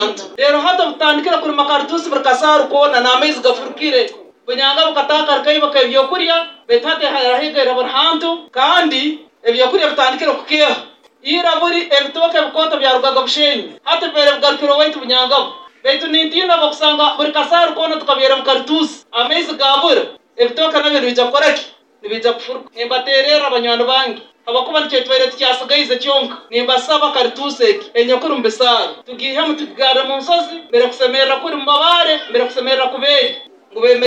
rero hata butandikira kuri makartusi burkasaru kona n'amezi gafurukire bunyanga bukataka arkayiba kayibyo kuriya betate harahigera burhantu kandi ebyo kuriya butandikira kukiya ira buri ebitoke bukota byarugaga bushenyi hata bere bgarukiro waitu bunyanga betu nintina bakusanga burkasaru kona tukabera makartusi amezi gabura ebitoke nabyo bija koraki nibija kufuruka nimbaterera abanywana bangi abakuba nicetwere tukyasigayize cyonka nimbasaba kartuseki enyakuru mbesara tugihe mutugara mu nsozi mbere kusemerera kuri mbabare mbere kusemerera kuberi ngo